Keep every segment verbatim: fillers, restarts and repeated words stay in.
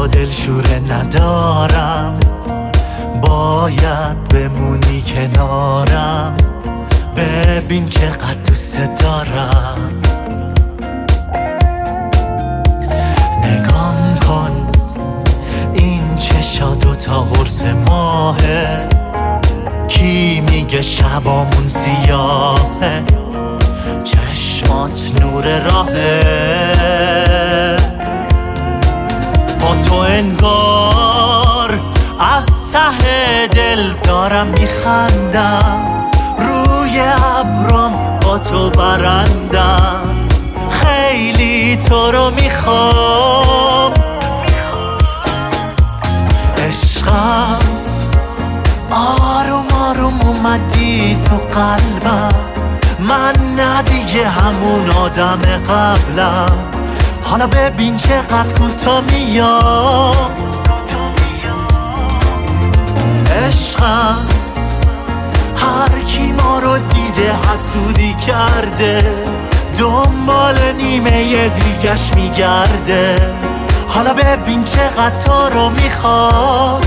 تو دلشوره ندارم، باید بمونی کنارم. ببین چقدر دوست دارم. نگام کن این چشا دوتا قرص ماهه، کی میگه شبامون سیاهه؟ چشمات نور راهه. با تو انگار از ته دل دارم میخندم، روی ابرام با تو برندم. خیلی تو رو میخوام عشقم، آروم آروم اومدی تو قلبم. من نه دیگه همون آدم قبلم. حالا ببین چقدر کوتاه میام. عشقم هر کی ما رو دیده حسودی کرده، دنبال نیمه دیگش میگرده. حالا ببین چقدر تو رو میخواد.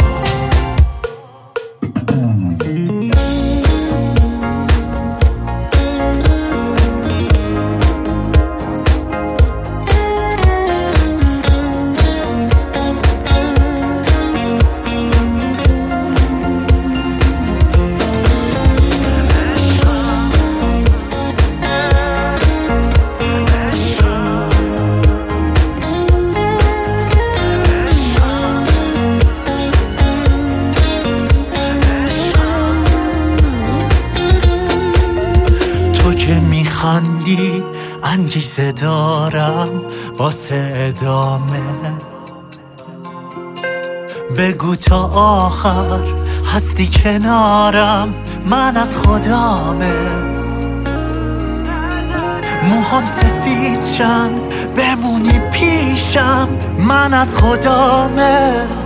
میخندی انگیزه دارم واسه ادامه. بگو تا آخر هستی کنارم، من از خدامه. موهام سفید شن بمونی پیشم، من از خدامه.